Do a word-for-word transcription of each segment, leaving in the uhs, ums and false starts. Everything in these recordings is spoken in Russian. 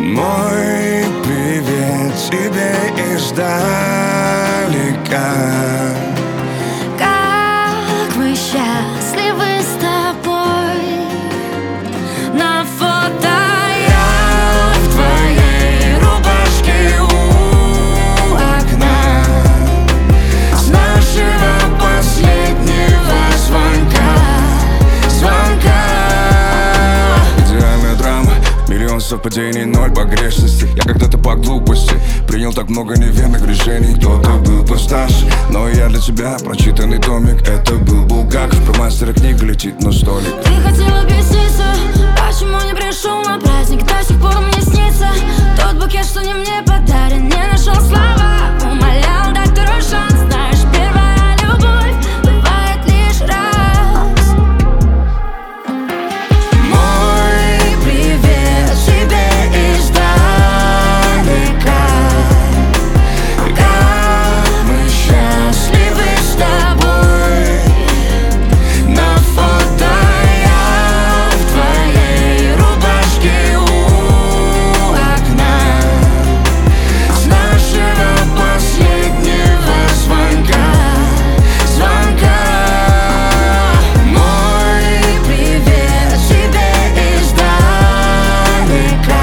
Мой привет тебе издалека. Как мы счастливы с тобой. На фото я в твоей рубашке у окна, с нашего последнего звонка. Звонка. Идеальная драма, миллион совпадений, ноль погрешностей. Я когда-то по глупости принял так много неверных решений. Кто-то был постарше, но я для тебя прочитанный томик. Это был Булгаков, про мастера книга летит на столик. Ты хотел объясниться, почему не пришел на праздник. До сих пор мне снится тот букет, что не мне подарен. Не нашел слова, умолял дать второй шанс. Знаешь, первая любовь бывает лишь раз. Мой привет тебе издалека. Как мы счастливы с тобой. На фото я в твоей рубашке у окна, с нашего последнего звонка. Звонка. Мой привет тебе издалека.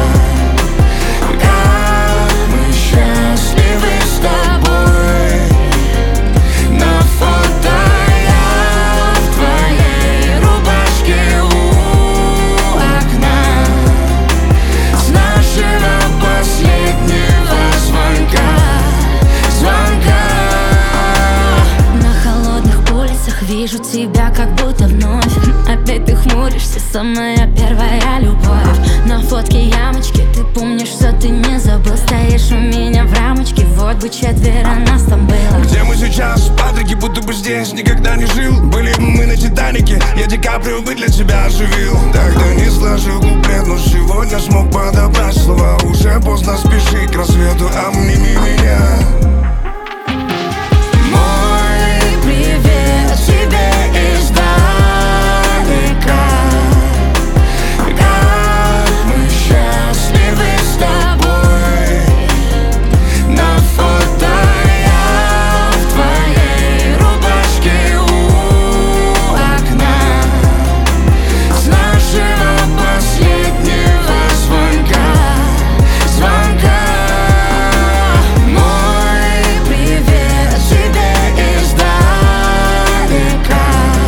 Как мы счастливы с тобой. На фото я в твоей рубашке у окна, с нашего последнего звонка. Звонка. На холодных улицах вижу тебя как будто вновь. Опять ты хмуришься, самая первая любовь. На фотке ямочки, ты помнишь, что ты не забыл. Стоишь у меня в рамочке, вот бы четверо нас там было. Где мы сейчас? Патрики, будто бы здесь никогда не жил. Были бы мы на Титанике, я Ди Каприо бы для тебя оживил. Тогда не сложил куплет, но сегодня смог подобрать слова. Уже поздно, спеши к рассвету, обними меня. Мой привет тебе издалека. Как мы счастливы с тобой. На фото я в твоей рубашке у окна, с нашего последнего звонка. Звонка. Мой привет тебе издалека.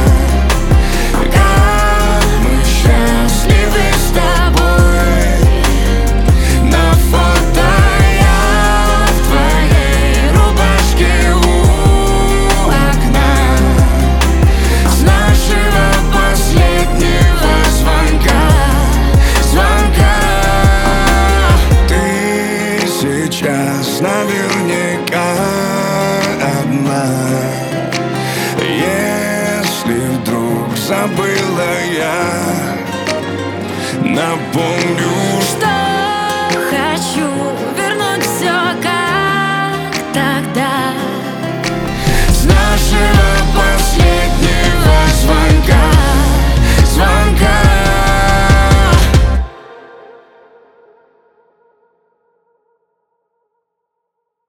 Как мы счастливы с тобой. На фото я в твоей рубашке у окна, с нашего последнего звонка. Звонка. Ты сейчас наверняка одна. Если вдруг забыла, я напомню